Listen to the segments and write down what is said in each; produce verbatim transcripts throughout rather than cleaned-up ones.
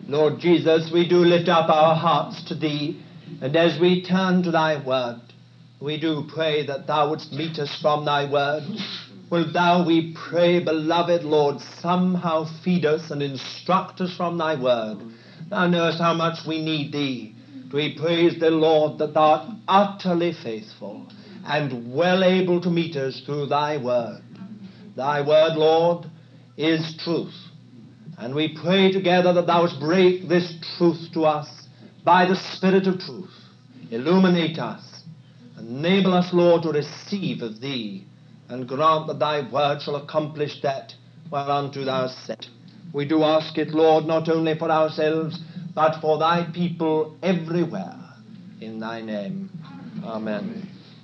Lord Jesus, we do lift up our hearts to Thee, and as we turn to Thy word, we do pray that Thou wouldst meet us from Thy word. Wilt Thou, we pray, beloved Lord, somehow feed us and instruct us from Thy word. Thou knowest how much we need Thee. We praise Thee, Lord, that Thou art utterly faithful and well able to meet us through Thy word. Thy word, Lord, is truth. And we pray together that Thou wouldst break this truth to us by the Spirit of truth. Illuminate us. Enable us, Lord, to receive of Thee, and grant that Thy word shall accomplish that whereunto Thou hast sent. We do ask it, Lord, not only for ourselves, but for Thy people everywhere. In Thy name. Amen.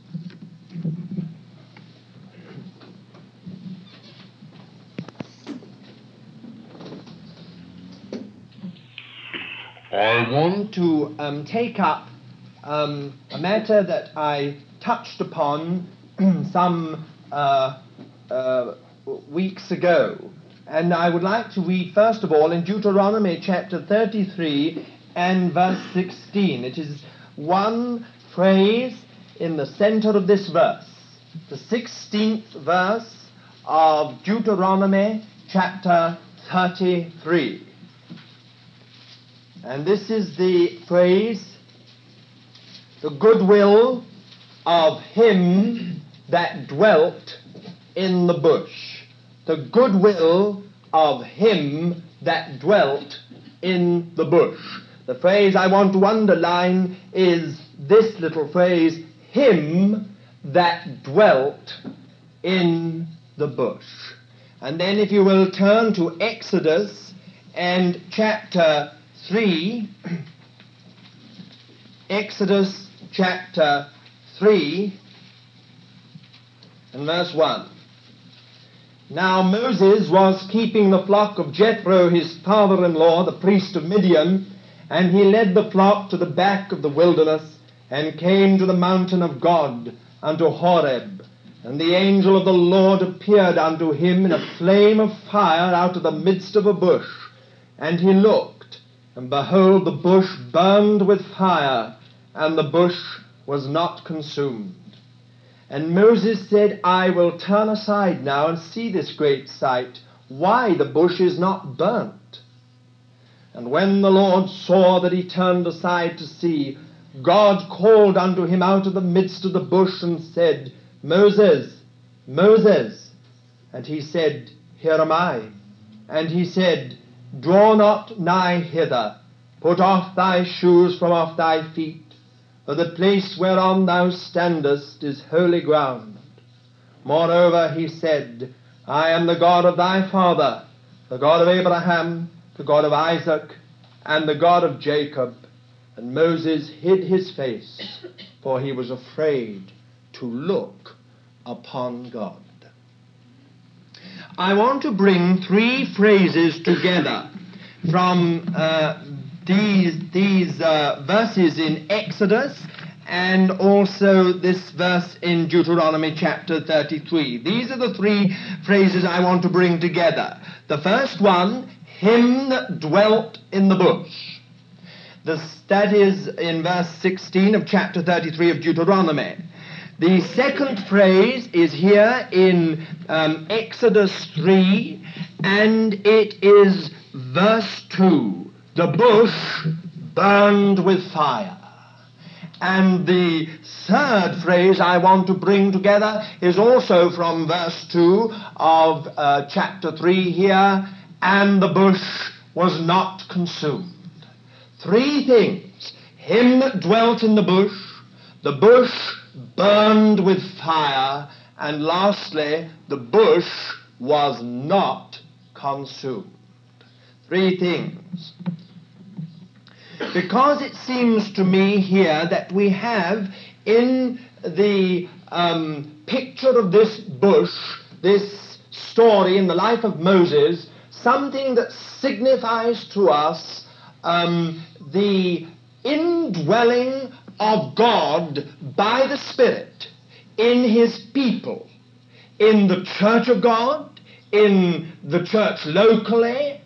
I want to um, take up um, a matter that I touched upon some uh, uh, weeks ago. And I would like to read, first of all, in Deuteronomy chapter thirty-three and verse sixteen. It is one phrase in the center of this verse, the sixteenth verse of Deuteronomy chapter thirty-three. And this is the phrase, the goodwill of him that dwelt in the bush. The goodwill of him that dwelt in the bush. The phrase I want to underline is this little phrase, him that dwelt in the bush. And then if you will turn to Exodus and chapter three, Exodus chapter three and verse one. Now Moses was keeping the flock of Jethro, his father-in-law, the priest of Midian, and he led the flock to the back of the wilderness, and came to the mountain of God, unto Horeb. And the angel of the Lord appeared unto him in a flame of fire out of the midst of a bush. And he looked, and behold, the bush burned with fire, and the bush was not consumed. And Moses said, I will turn aside now and see this great sight, why the bush is not burnt. And when the Lord saw that he turned aside to see, God called unto him out of the midst of the bush and said, Moses, Moses. And he said, Here am I. And he said, Draw not nigh hither, put off thy shoes from off thy feet, for the place whereon thou standest is holy ground. Moreover, he said, I am the God of thy father, the God of Abraham, the God of Isaac, and the God of Jacob. And Moses hid his face, for he was afraid to look upon God. I want to bring three phrases together from uh, these, these uh, verses in Exodus and also this verse in Deuteronomy chapter thirty-three. These are the three phrases I want to bring together. The first one, him that dwelt in the bush. This, that is in verse sixteen of chapter thirty-three of Deuteronomy. The second phrase is here in um, Exodus three, and it is verse two. The bush burned with fire. And the third phrase I want to bring together is also from verse two of uh, chapter three here, and the bush was not consumed. Three things. Him that dwelt in the bush, the bush burned with fire, and lastly, the bush was not consumed. Three things. Because it seems to me here that we have in the um, picture of this bush, this story in the life of Moses, something that signifies to us um, the indwelling of God by the Spirit in his people, in the church of God, in the church locally,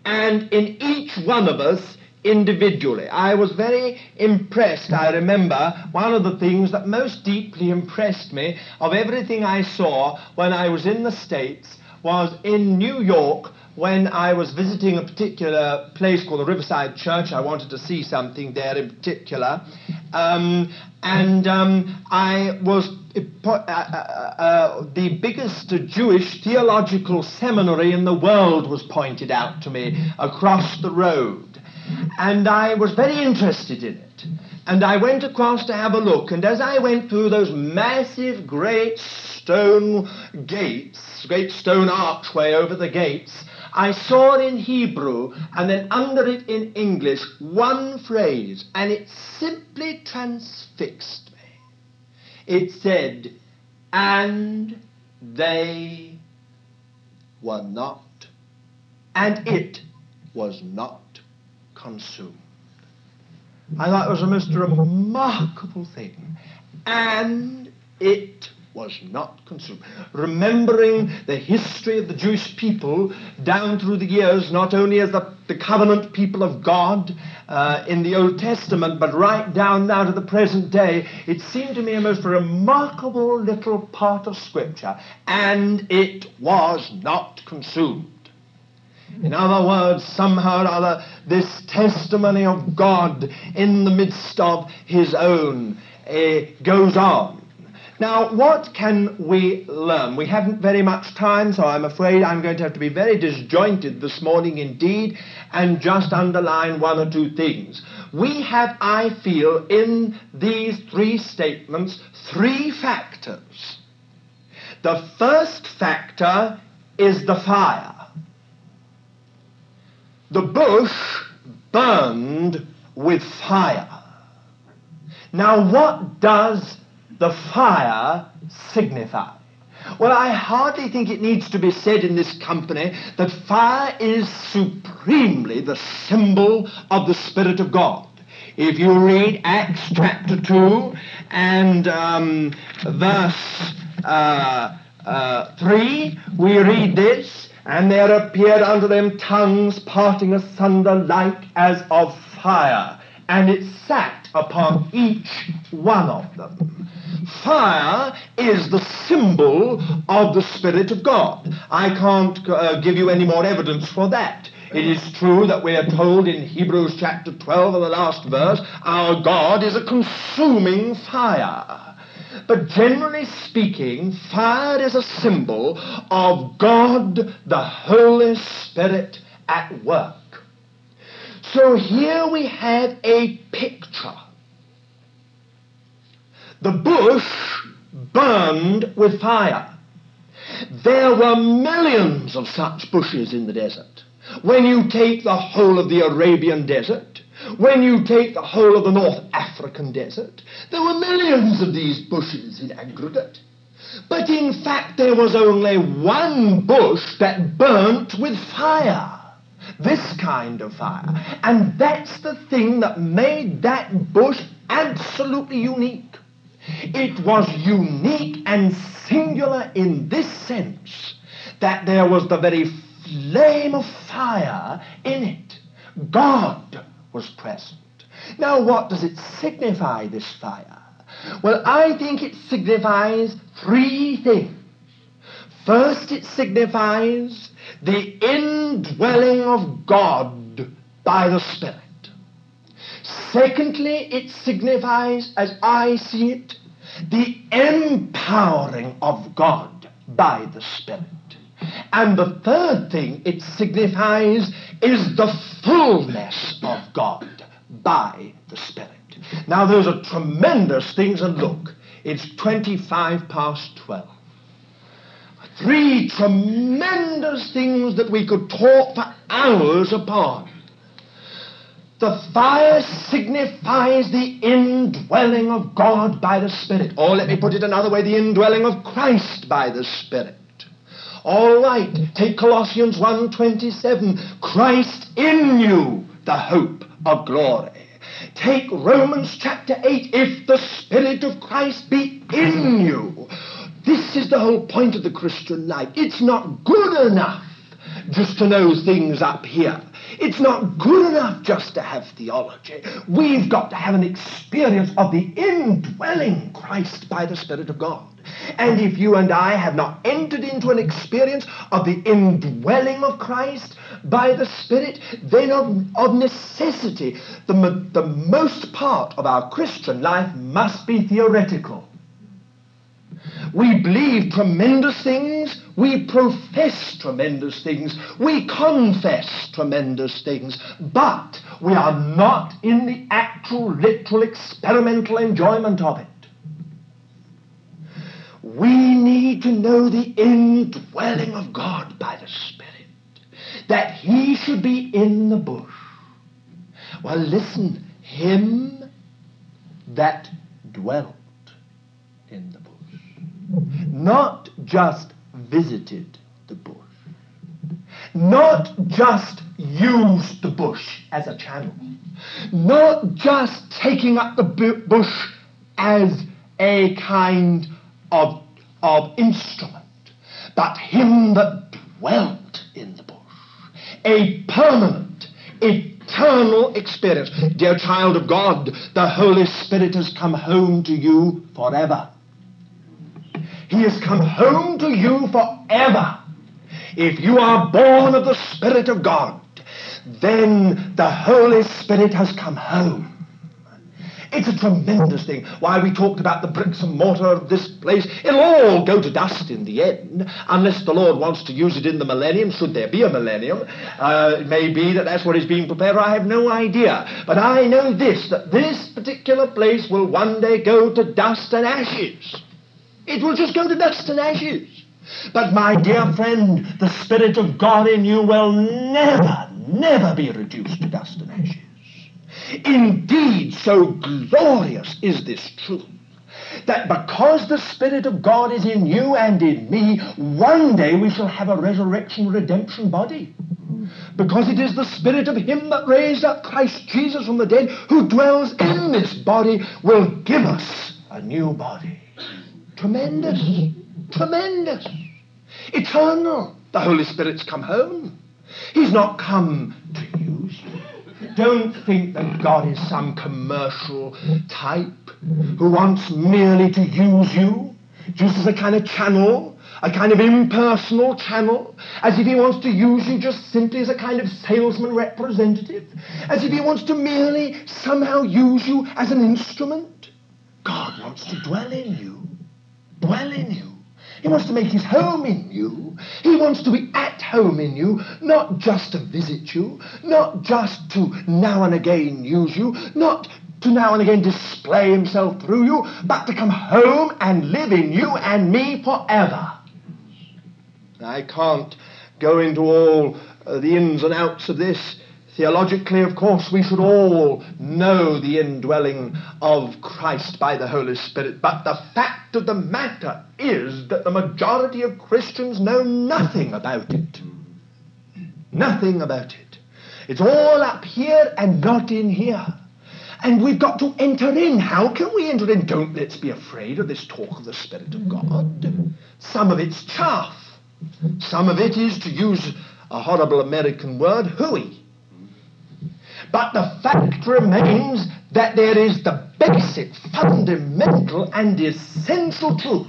and in each one of us individually. I was very impressed. I remember one of the things that most deeply impressed me of everything I saw when I was in the States was in New York, when I was visiting a particular place called the Riverside Church. I wanted to see something there in particular. Um, and um, I was uh, uh, uh, the biggest Jewish theological seminary in the world was pointed out to me across the road. And I was very interested in it. And I went across to have a look. And as I went through those massive, great stone gates, great stone archway over the gates, I saw in Hebrew, and then under it in English, one phrase, and it simply transfixed me. It said, "And they were not, and it was not consumed." I thought it was a most remarkable thing. And it was not consumed. Remembering the history of the Jewish people down through the years, not only as the, the covenant people of God uh, in the Old Testament, but right down now to the present day, it seemed to me a most remarkable little part of Scripture. And it was not consumed. In other words, somehow or other, this testimony of God in the midst of his own uh, goes on. Now, what can we learn? We haven't very much time, so I'm afraid I'm going to have to be very disjointed this morning indeed, and just underline one or two things. We have, I feel, in these three statements, three factors. The first factor is the fire. The bush burned with fire. Now, what does the fire signify? Well, I hardly think it needs to be said in this company that fire is supremely the symbol of the Spirit of God. If you read Acts chapter two and um, verse uh, uh, three, we read this, "And there appeared unto them tongues parting asunder like as of fire, and it sat upon each one of them." Fire is the symbol of the Spirit of God. I can't uh, give you any more evidence for that. It is true that we are told in Hebrews chapter twelve, in the last verse, our God is a consuming fire. But generally speaking, fire is a symbol of God, the Holy Spirit, at work. So here we have a picture. The bush burned with fire. There were millions of such bushes in the desert. When you take the whole of the Arabian desert, when you take the whole of the North African desert, there were millions of these bushes in aggregate. But in fact, there was only one bush that burnt with fire. This kind of fire. And that's the thing that made that bush absolutely unique. It was unique and singular in this sense that there was the very flame of fire in it. God was present. Now, what does it signify, this fire? Well, I think it signifies three things. First, it signifies the indwelling of God by the Spirit. Secondly, it signifies, as I see it, the empowering of God by the Spirit. And the third thing it signifies is the fullness of God by the Spirit. Now, those are tremendous things, and look, it's twenty-five past twelve. Three tremendous things that we could talk for hours upon. The fire signifies the indwelling of God by the Spirit. Or let me put it another way, the indwelling of Christ by the Spirit. All right, take Colossians one twenty-seven, Christ in you, the hope of glory. Take Romans chapter eight, if the Spirit of Christ be in you. This is the whole point of the Christian life. It's not good enough just to know things up here. It's not good enough just to have theology. We've got to have an experience of the indwelling Christ by the Spirit of God. And if you and I have not entered into an experience of the indwelling of Christ by the Spirit, then of, of necessity, the, the most part of our Christian life must be theoretical. We believe tremendous things, we profess tremendous things, we confess tremendous things, but we are not in the actual, literal, experimental enjoyment of it. We need to know the indwelling of God by the Spirit, that He should be in the bush. Well, listen, Him that dwelt in the bush. Not just visited the bush. Not just used the bush as a channel. Not just taking up the bu- bush as a kind of, of instrument. But Him that dwelt in the bush. A permanent, eternal experience. Dear child of God, the Holy Spirit has come home to you forever. He has come home to you forever. If you are born of the Spirit of God, then the Holy Spirit has come home. It's a tremendous thing. Why, we talked about the bricks and mortar of this place. It'll all go to dust in the end, unless the Lord wants to use it in the millennium, should there be a millennium. Uh, it may be that that's what is being prepared. I have no idea. But I know this, that this particular place will one day go to dust and ashes. It will just go to dust and ashes. But my dear friend, the Spirit of God in you will never, never be reduced to dust and ashes. Indeed, so glorious is this truth, that because the Spirit of God is in you and in me, one day we shall have a resurrection redemption body. Because it is the Spirit of Him that raised up Christ Jesus from the dead, who dwells in this body, will give us a new body. Tremendous, tremendous, eternal. The Holy Spirit's come home. He's not come to use you. Don't think that God is some commercial type who wants merely to use you, just as a kind of channel, a kind of impersonal channel, as if He wants to use you just simply as a kind of salesman representative, as if He wants to merely somehow use you as an instrument. God wants to dwell in you. Dwell in you. He wants to make His home in you. He wants to be at home in you, not just to visit you, not just to now and again use you, not to now and again display Himself through you, but to come home and live in you and me forever. I can't go into all uh, the ins and outs of this. Theologically, of course, we should all know the indwelling of Christ by the Holy Spirit. But the fact of the matter is that the majority of Christians know nothing about it. Nothing about it. It's all up here and not in here. And we've got to enter in. How can we enter in? Don't let's be afraid of this talk of the Spirit of God. Some of it's chaff. Some of it is, to use a horrible American word, hooey. But the fact remains that there is the basic, fundamental, and essential truth.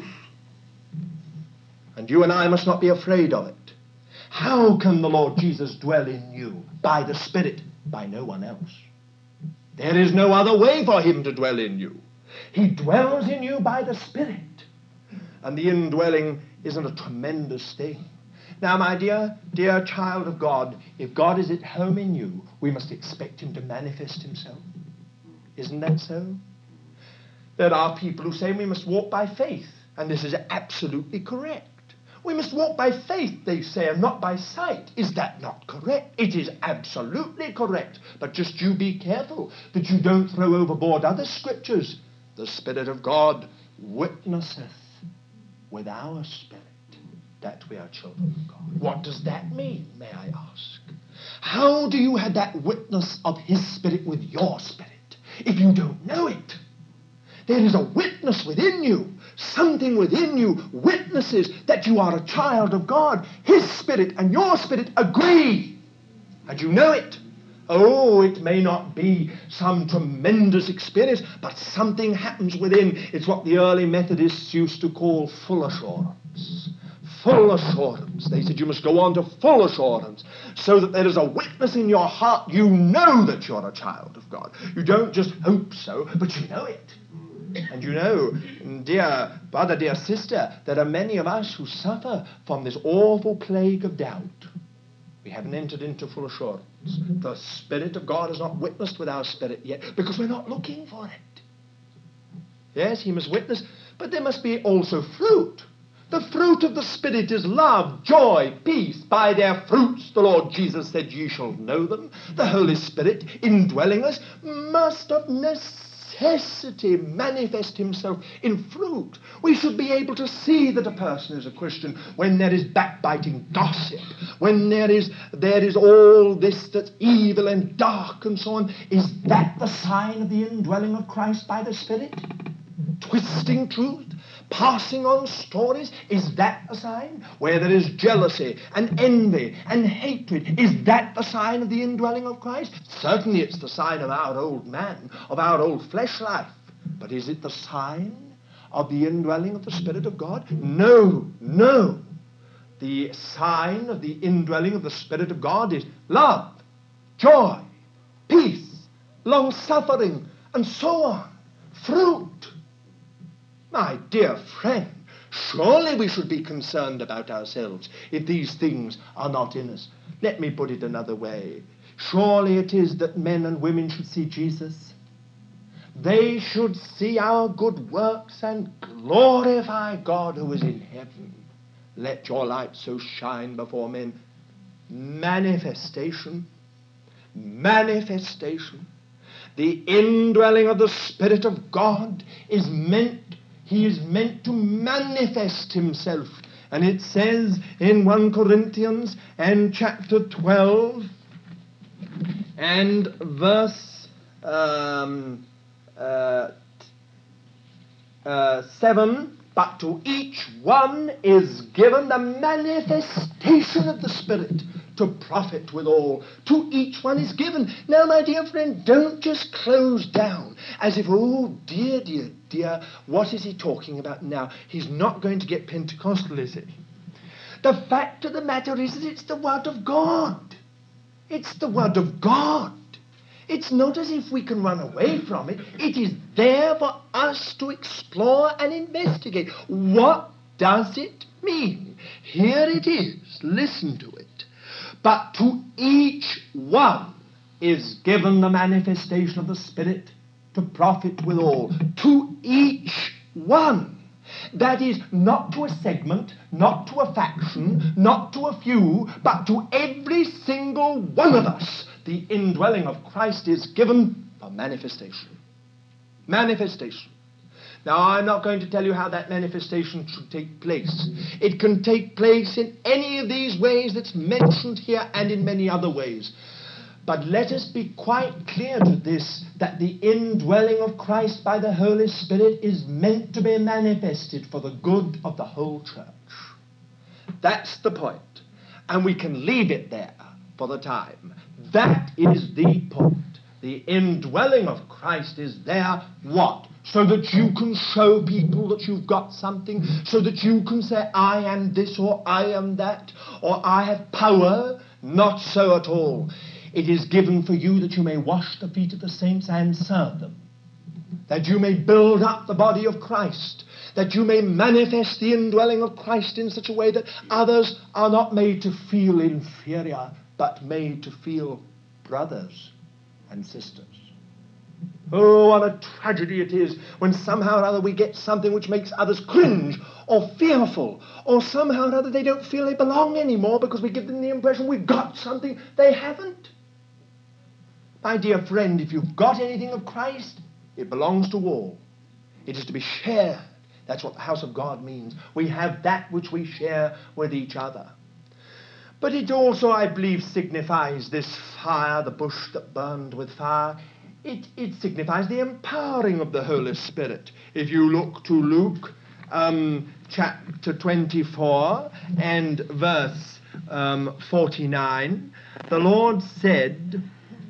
And you and I must not be afraid of it. How can the Lord Jesus dwell in you? By the Spirit, by no one else. There is no other way for Him to dwell in you. He dwells in you by the Spirit. And the indwelling isn't a tremendous thing. Now, my dear, dear child of God, if God is at home in you, we must expect Him to manifest Himself. Isn't that so? There are people who say we must walk by faith, and this is absolutely correct. We must walk by faith, they say, and not by sight. Is that not correct? It is absolutely correct. But just you be careful that you don't throw overboard other scriptures. The Spirit of God witnesseth with our spirit that we are children of God. What does that mean, may I ask? How do you have that witness of His Spirit with your spirit if you don't know it? There is a witness within you. Something within you witnesses that you are a child of God. His Spirit and your spirit agree. And you know it. Oh, it may not be some tremendous experience, but something happens within. It's what the early Methodists used to call full assurance. Full assurance. They said you must go on to full assurance so that there is a witness in your heart. You know that you're a child of God. You don't just hope so, but you know it. And you know, dear brother, dear sister, there are many of us who suffer from this awful plague of doubt. We haven't entered into full assurance. The Spirit of God has not witnessed with our spirit yet because we're not looking for it. Yes, he must witness, but there must be also fruit. The fruit of the Spirit is love, joy, peace. By their fruits, the Lord Jesus said, ye shall know them. The Holy Spirit, indwelling us, must of necessity manifest himself in fruit. We should be able to see that a person is a Christian when there is backbiting gossip, when there is there is all this that's evil and dark and so on. Is that the sign of the indwelling of Christ by the Spirit? Twisting truth, passing on stories, is that a sign? Where there is jealousy and envy and hatred, is that the sign of the indwelling of Christ? Certainly it's the sign of our old man, of our old flesh life. But is it the sign of the indwelling of the Spirit of God? No, no. The sign of the indwelling of the Spirit of God is love, joy, peace, long-suffering, and so on. Fruit. My dear friend, surely we should be concerned about ourselves if these things are not in us. Let me put it another way. Surely it is that men and women should see Jesus. They should see our good works and glorify God who is in heaven. Let your light so shine before men. Manifestation. Manifestation. The indwelling of the Spirit of God is meant He is meant to manifest himself. And it says in First Corinthians and chapter twelve and verse um, uh, uh, seven, but to each one is given the manifestation of the Spirit to profit withal. To each one is given. Now, my dear friend, don't just close down as if, oh, dear, dear, dear, what is he talking about now? He's not going to get Pentecostal, is he? The fact of the matter is that it's the Word of God. It's the Word of God. It's not as if we can run away from it. It is there for us to explore and investigate. What does it mean? Here it is. Listen to it. But to each one is given the manifestation of the Spirit to profit withal. To each one. That is, not to a segment, not to a faction, not to a few, but to every single one of us. The indwelling of Christ is given for manifestation. Manifestation. Now, I'm not going to tell you how that manifestation should take place. It can take place in any of these ways that's mentioned here and in many other ways. But let us be quite clear to this, that the indwelling of Christ by the Holy Spirit is meant to be manifested for the good of the whole church. That's the point. And we can leave it there for the time. That is the point. The indwelling of Christ is there, what? So that you can show people that you've got something, so that you can say, I am this or I am that, or I have power. Not so at all. It is given for you that you may wash the feet of the saints and serve them, that you may build up the body of Christ, that you may manifest the indwelling of Christ in such a way that others are not made to feel inferior, but made to feel brothers and sisters. Oh, what a tragedy it is when somehow or other we get something which makes others cringe or fearful, or somehow or other they don't feel they belong anymore because we give them the impression we've got something they haven't. My dear friend, if you've got anything of Christ, it belongs to all. It is to be shared. That's what the house of God means. We have that which we share with each other. But it also, I believe, signifies this fire, the bush that burned with fire. It, it signifies the empowering of the Holy Spirit. If you look to Luke um, chapter twenty-four and verse um, forty-nine, the Lord said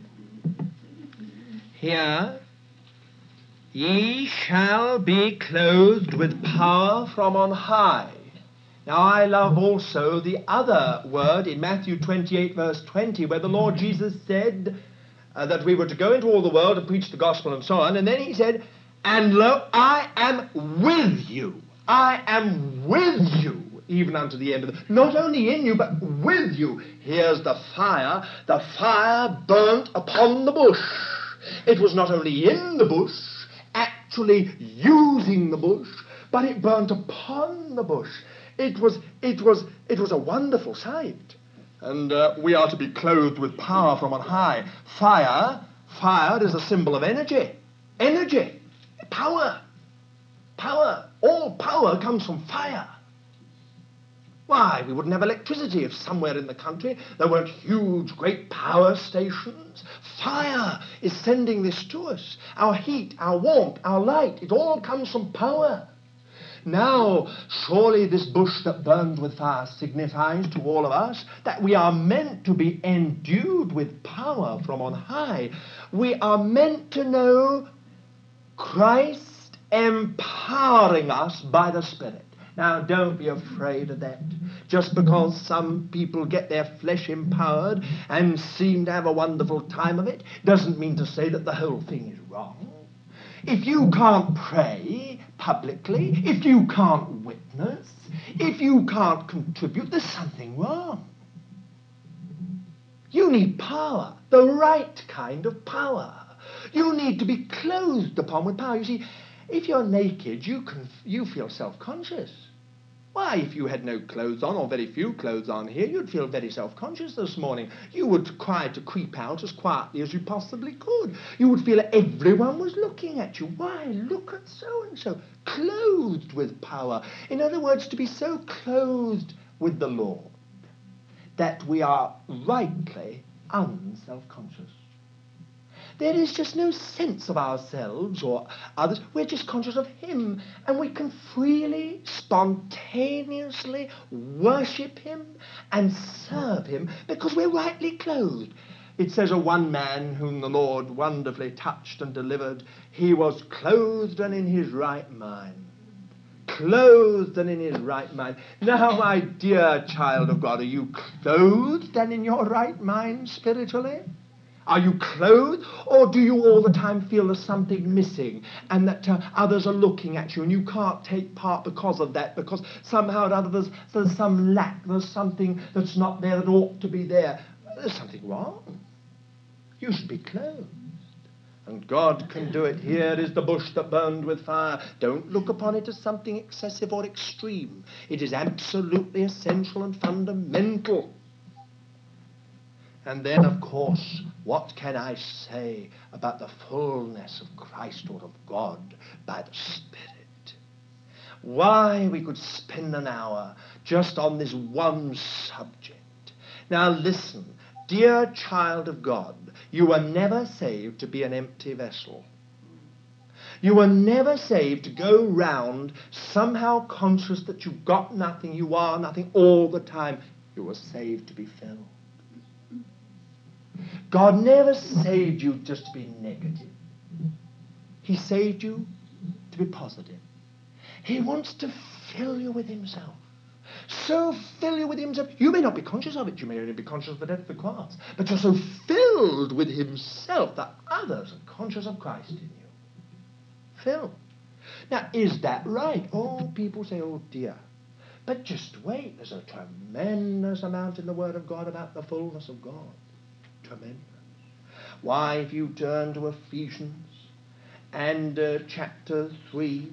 here, "Ye shall be clothed with power from on high." Now I love also the other word in Matthew twenty-eight verse twenty, where the Lord Jesus said uh, that we were to go into all the world and preach the gospel and so on, and then he said, "And lo, I am with you. I am with you, even unto the end of the..." Not only in you, but with you. Here's the fire. The fire burnt upon the bush. It was not only in the bush, actually using the bush, but it burnt upon the bush. It was, it was, it was a wonderful sight. And uh, we are to be clothed with power from on high. Fire, fire is a symbol of energy. Energy, power, power. All power comes from fire. Why, we wouldn't have electricity if somewhere in the country there weren't huge, great power stations. Fire is sending this to us. Our heat, our warmth, our light, it all comes from power. Now, surely this bush that burned with fire signifies to all of us that we are meant to be endued with power from on high. We are meant to know Christ empowering us by the Spirit. Now, don't be afraid of that. Just because some people get their flesh empowered and seem to have a wonderful time of it, doesn't mean to say that the whole thing is wrong. If you can't pray publicly, if you can't witness, if you can't contribute, there's something wrong. You need power, the right kind of power. You need to be clothed upon with power. You see, if you're naked, you can you feel self-conscious. Why, if you had no clothes on, or very few clothes on here, you'd feel very self-conscious this morning. You would try to creep out as quietly as you possibly could. You would feel that everyone was looking at you. Why, look at so-and-so, clothed with power. In other words, to be so clothed with the Lord that we are rightly unself-conscious. There is just no sense of ourselves or others. We're just conscious of Him, and we can freely, spontaneously worship Him and serve Him because we're rightly clothed. It says of one man whom the Lord wonderfully touched and delivered, he was clothed and in his right mind. Clothed and in his right mind. Now, my dear child of God, are you clothed and in your right mind spiritually? Are you clothed, or do you all the time feel there's something missing and that uh, others are looking at you and you can't take part because of that, because somehow or other there's, there's some lack, there's something that's not there that ought to be there? There's something wrong. You should be clothed. And God can do it. Here is the bush that burned with fire. Don't look upon it as something excessive or extreme. It is absolutely essential and fundamental. And then, of course, what can I say about the fullness of Christ or of God by the Spirit? Why, we could spend an hour just on this one subject. Now listen, dear child of God, you were never saved to be an empty vessel. You were never saved to go round somehow conscious that you've got nothing, you are nothing all the time. You were saved to be filled. God never saved you just to be negative. He saved you to be positive. He wants to fill you with Himself. So fill you with Himself. You may not be conscious of it. You may only be conscious of the death of the cross. But you're so filled with Himself that others are conscious of Christ in you. Filled. Now, is that right? Oh, people say, oh dear. But just wait. There's a tremendous amount in the Word of God about the fullness of God. Tremendous. Why, if you turn to Ephesians and uh, chapter three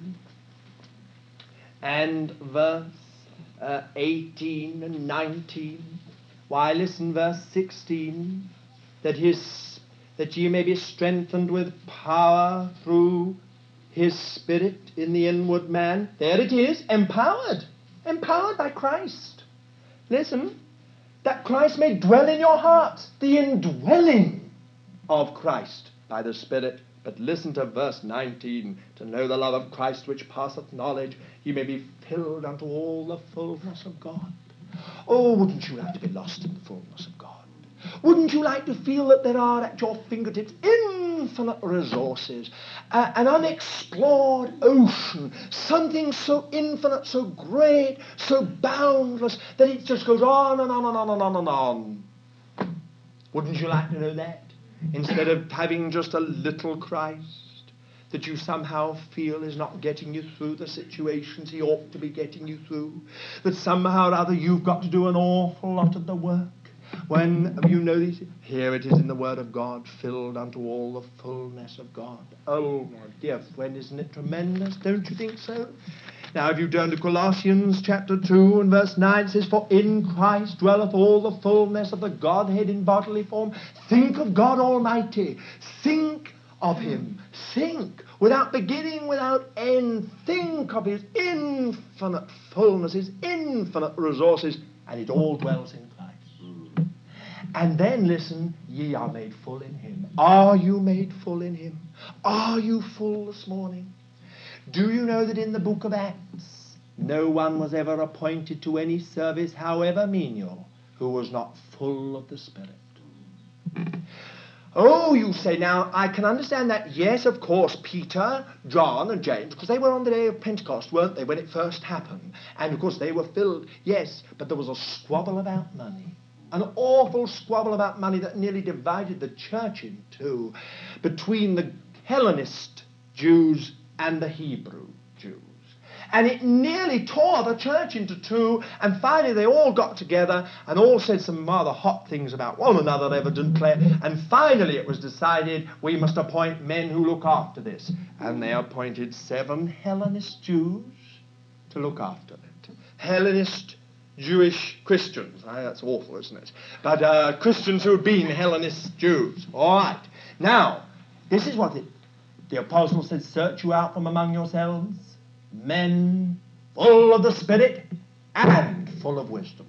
and verse uh, eighteen and nineteen, why, listen, verse sixteen, that his that ye may be strengthened with power through His Spirit in the inward man. There it is, empowered, empowered by Christ. Listen, that Christ may dwell in your hearts, the indwelling of Christ by the Spirit. But listen to verse nineteen, to know the love of Christ which passeth knowledge, ye may be filled unto all the fullness of God. Oh, wouldn't you like to be lost in the fullness of God? Wouldn't you like to feel that there are at your fingertips infinite resources, uh, an unexplored ocean, something so infinite, so great, so boundless, that it just goes on and on and on and on and on? Wouldn't you like to know that? Instead of having just a little Christ that you somehow feel is not getting you through the situations he ought to be getting you through, that somehow or other you've got to do an awful lot of the work, when you know these, here it is in the Word of God, filled unto all the fullness of God. Oh, my dear friend, isn't it tremendous? Don't you think so? Now, if you turn to Colossians chapter two and verse nine, it says, for in Christ dwelleth all the fullness of the Godhead in bodily form. Think of God Almighty. Think of him. Think, without beginning, without end. Think of his infinite fullness, his infinite resources, and it all dwells in Christ. And then listen, ye are made full in him. Are you made full in him? Are you full this morning? Do you know that in the book of Acts, no one was ever appointed to any service, however menial, who was not full of the Spirit? Oh, you say, now, I can understand that. Yes, of course, Peter, John, and James, because they were on the day of Pentecost, weren't they, when it first happened? And, of course, they were filled, yes, but there was a squabble about money. An awful squabble about money that nearly divided the church in two, between the Hellenist Jews and the Hebrew Jews. And it nearly tore the church into two, and finally they all got together and all said some rather hot things about one another, evidently, and finally it was decided we must appoint men who look after this. And they appointed seven Hellenist Jews to look after it. Hellenist Jewish Christians. Ah, that's awful, isn't it? But uh, Christians who had been Hellenist Jews. All right. Now, this is what it, the apostle said, search you out from among yourselves men full of the Spirit and full of wisdom.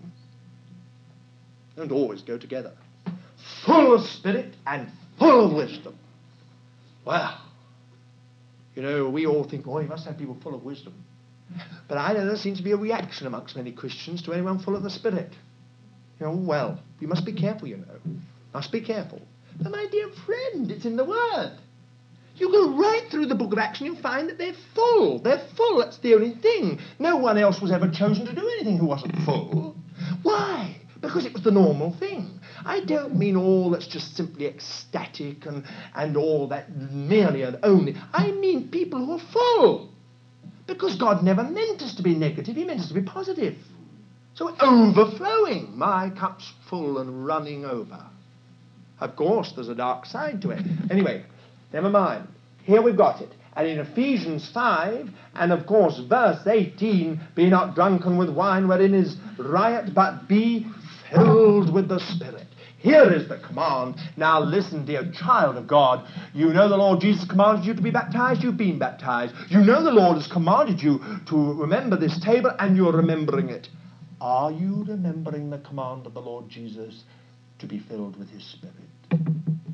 Don't always go together. Full of Spirit and full of wisdom. Well, you know, we all think, oh, you must have people full of wisdom. But I know there seems to be a reaction amongst many Christians to anyone full of the Spirit. You know, well, you must be careful, you know. Must be careful. But my dear friend, it's in the Word. You go right through the book of Acts and you find that they're full. They're full, that's the only thing. No one else was ever chosen to do anything who wasn't full. Why? Because it was the normal thing. I don't mean all that's just simply ecstatic and, and all that merely and only. I mean people who are full. Because God never meant us to be negative, he meant us to be positive. So overflowing, my cup's full and running over. Of course, there's a dark side to it. Anyway, never mind. Here we've got it. And in Ephesians five, and of course verse eighteen, be not drunken with wine wherein is riot, but be filled with the Spirit. Here is the command. Now listen, dear child of God. You know the Lord Jesus commanded you to be baptized. You've been baptized. You know the Lord has commanded you to remember this table, and you're remembering it. Are you remembering the command of the Lord Jesus to be filled with his Spirit?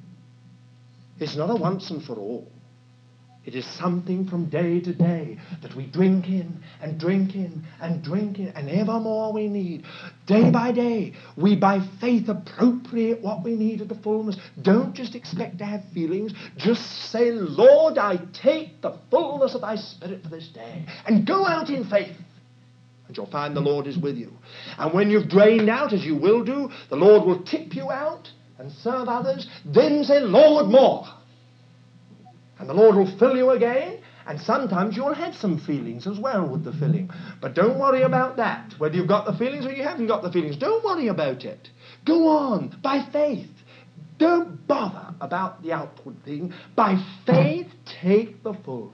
It's not a once and for all. It is something from day to day that we drink in and drink in and drink in, and evermore we need. Day by day, we by faith appropriate what we need at the fullness. Don't just expect to have feelings. Just say, Lord, I take the fullness of thy Spirit for this day. And go out in faith. And you'll find the Lord is with you. And when you've drained out, as you will do, the Lord will tip you out and serve others. Then say, Lord, more. And the Lord will fill you again, and sometimes you'll have some feelings as well with the filling. But don't worry about that. Whether you've got the feelings or you haven't got the feelings, don't worry about it. Go on, by faith. Don't bother about the outward thing. By faith, take the fullness.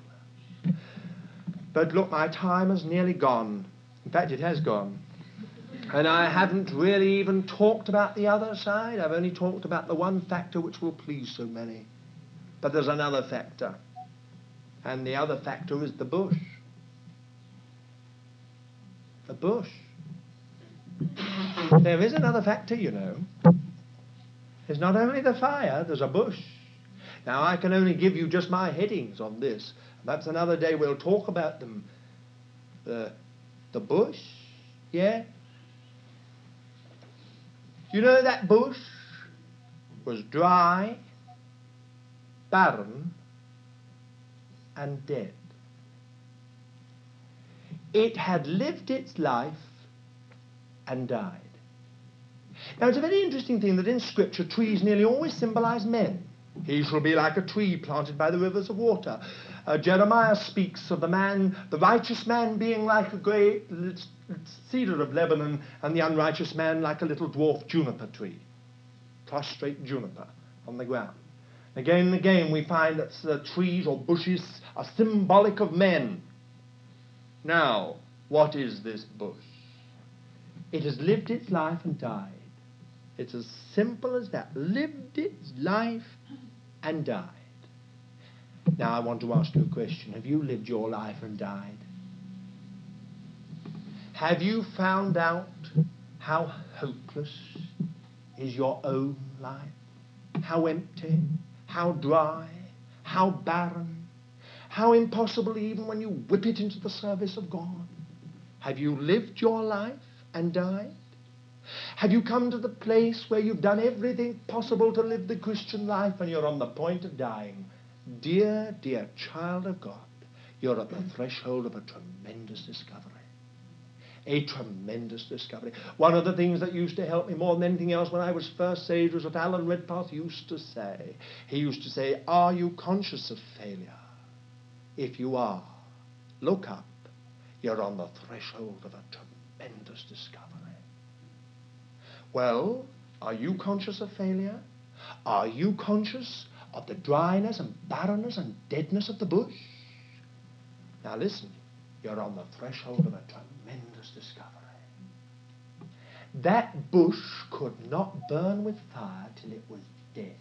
But look, my time is nearly gone. In fact, it has gone. And I haven't really even talked about the other side. I've only talked about the one factor which will please so many. But there's another factor. And the other factor is the bush. The bush. There is another factor, you know. There's not only the fire, there's a bush. Now, I can only give you just my headings on this. Perhaps another day we'll talk about them. The, the bush, yeah? You know that bush was dry, barren, and dead. It had lived its life and died. Now it's a very interesting thing that in Scripture trees nearly always symbolize men. He shall be like a tree planted by the rivers of water. Uh, Jeremiah speaks of the man, the righteous man being like a great cedar of Lebanon, and the unrighteous man like a little dwarf juniper tree, prostrate juniper on the ground. Again and again we find that uh, trees or bushes are symbolic of men. Now, what is this bush? It has lived its life and died. It's as simple as that. Lived its life and died. Now I want to ask you a question. Have you lived your life and died? Have you found out how hopeless is your own life? How empty, how dry, how barren, how impossible even when you whip it into the service of God? Have you lived your life and died? Have you come to the place where you've done everything possible to live the Christian life and you're on the point of dying? Dear, dear child of God, you're at the threshold of a tremendous discovery. A tremendous discovery. One of the things that used to help me more than anything else when I was first saved was what Alan Redpath used to say. He used to say, are you conscious of failure? If you are, look up. You're on the threshold of a tremendous discovery. Well, are you conscious of failure? Are you conscious of the dryness and barrenness and deadness of the bush? Now listen, you're on the threshold of a tremendous discovery. That bush could not burn with fire till it was dead.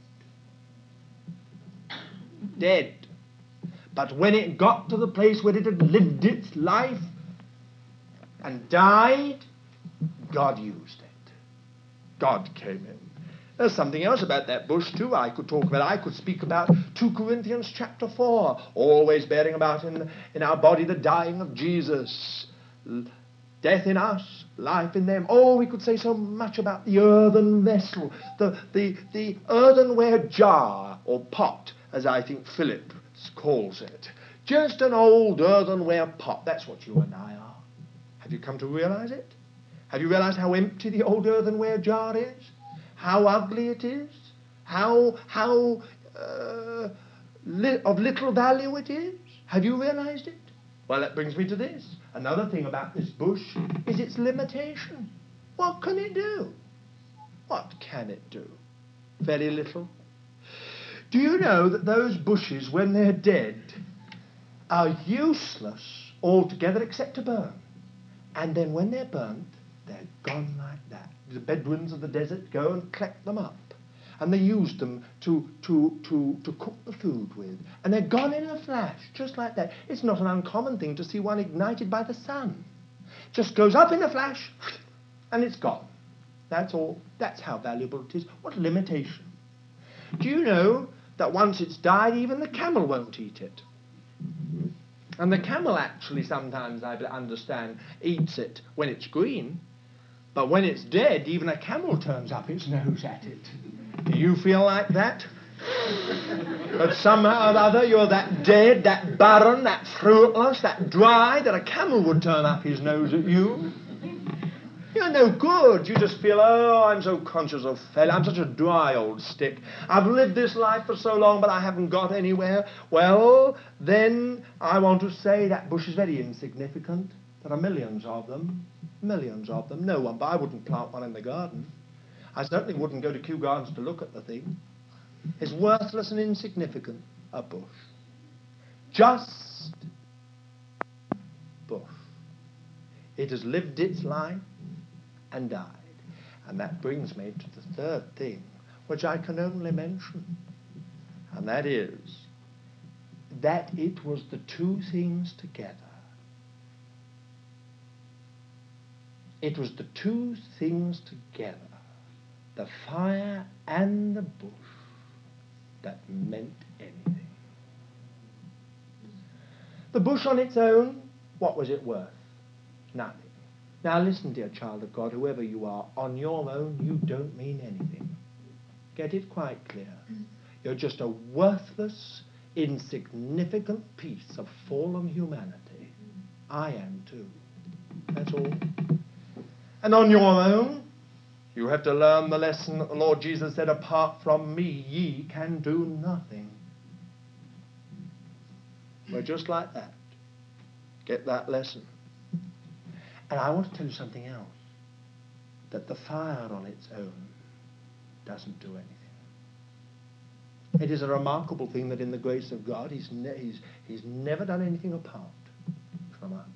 Dead. But when it got to the place where it had lived its life and died, God used it. God came in. There's something else about that bush too I could talk about. I could speak about two Corinthians chapter four, always bearing about in, in our body the dying of Jesus. Death in us, life in them. Oh, we could say so much about the earthen vessel, the, the, the earthenware jar or pot, as I think Philip calls it. Just an old earthenware pot. That's what you and I are. Have you come to realize it? Have you realized how empty the old earthenware jar is? How ugly it is? How, how uh, li- of little value it is? Have you realized it? Well, that brings me to this. Another thing about this bush is its limitation. What can it do? What can it do? Very little. Do you know that those bushes, when they're dead, are useless altogether except to burn? And then when they're burnt, they're gone like that. The Bedouins of the desert go and collect them up. And they use them to, to, to, to cook the food with. And they're gone in a flash, just like that. It's not an uncommon thing to see one ignited by the sun. Just goes up in a flash, and it's gone. That's all. That's how valuable it is. What limitation. Do you know that once it's died, even the camel won't eat it? And the camel actually sometimes, I understand, eats it when it's green. But when it's dead, even a camel turns up its nose at it. Do you feel like that? But somehow or other you're that dead, that barren, that fruitless, that dry, that a camel would turn up his nose at you. You're no good. You just feel, oh, I'm so conscious of failure. I'm such a dry old stick. I've lived this life for so long, but I haven't got anywhere. Well, then I want to say that bush is very insignificant. There are millions of them. Millions of them. No one, but I wouldn't plant one in the garden. I certainly wouldn't go to Kew Gardens to look at the thing. It's worthless and insignificant. A bush. Just bush. It has lived its life and died. And that brings me to the third thing, which I can only mention. And that is that it was the two things together. It was the two things together, the fire and the bush, that meant anything. The bush on its own, what was it worth? Nothing. Now listen, dear child of God, whoever you are, on your own you don't mean anything. Get it quite clear. You're just a worthless, insignificant piece of fallen humanity. I am too. That's all. And on your own, you have to learn the lesson that the Lord Jesus said, apart from me, ye can do nothing. We're just like that. Get that lesson. And I want to tell you something else. That the fire on its own doesn't do anything. It is a remarkable thing that in the grace of God, he's, ne- he's, he's never done anything apart from us.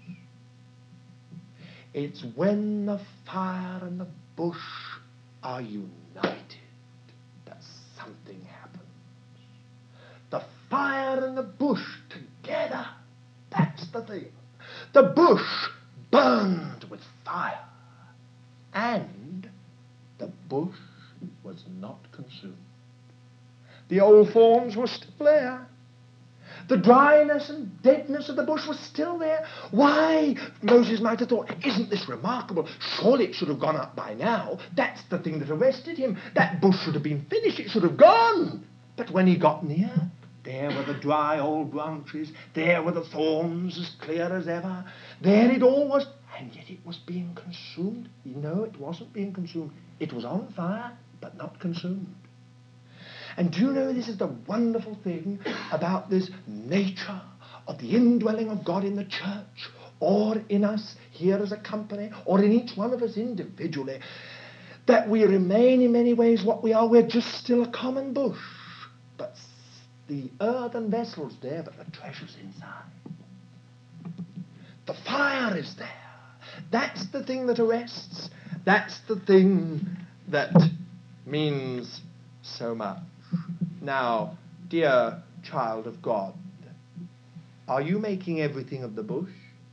It's when the fire and the bush are united that something happens. The fire and the bush together, that's the thing. The bush burned with fire, and the bush was not consumed. The old thorns were still there. The dryness and deadness of the bush was still there. Why? Moses might have thought, isn't this remarkable? Surely it should have gone up by now. That's the thing that arrested him. That bush should have been finished. It should have gone. But when he got near, there were the dry old branches. There were the thorns as clear as ever. There it all was. And yet it was being consumed. No, it wasn't being consumed. It was on fire, but not consumed. And do you know this is the wonderful thing about this nature of the indwelling of God in the church, or in us here as a company, or in each one of us individually, that we remain in many ways what we are. We're just still a common bush. But the earthen vessel's there, but the treasure's inside. The fire is there. That's the thing that arrests. That's the thing that means so much. Now, dear child of God, are you making everything of the bush?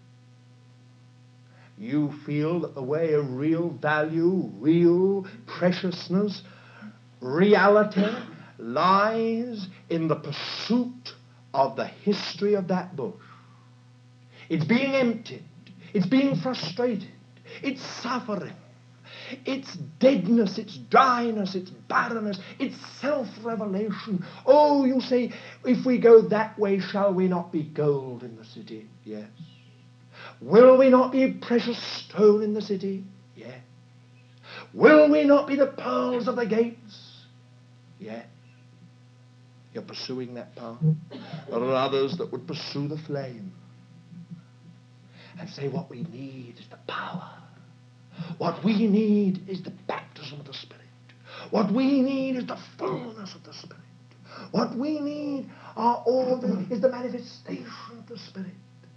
You feel that the way of real value, real preciousness, reality lies in the pursuit of the history of that bush. It's being emptied. It's being frustrated. It's suffering. Its deadness, its dryness, its barrenness, its self-revelation. Oh, you say, if we go that way, shall we not be gold in the city? Yes. Will we not be precious stone in the city? Yes. Will we not be the pearls of the gates? Yes. You're pursuing that path. There are others that would pursue the flame and say what we need is the power. What we need is the baptism of the Spirit. What we need is the fullness of the Spirit. What we need are all the, is the manifestation of the Spirit.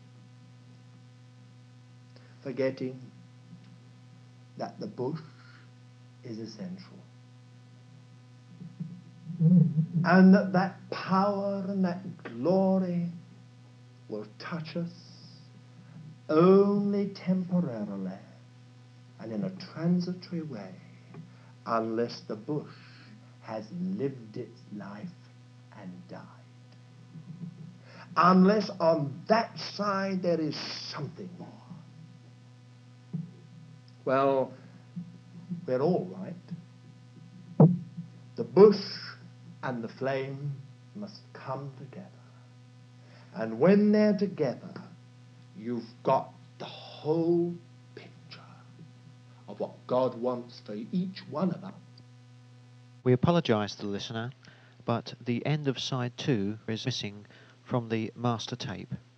Forgetting that the bush is essential. And that that power and that glory will touch us only temporarily and in a transitory way, unless the bush has lived its life and died. Unless on that side there is something more. Well, we're all right. The bush and the flame must come together. And when they're together, you've got the whole picture of what God wants for each one of us. We apologise to the listener, but the end of side two is missing from the master tape.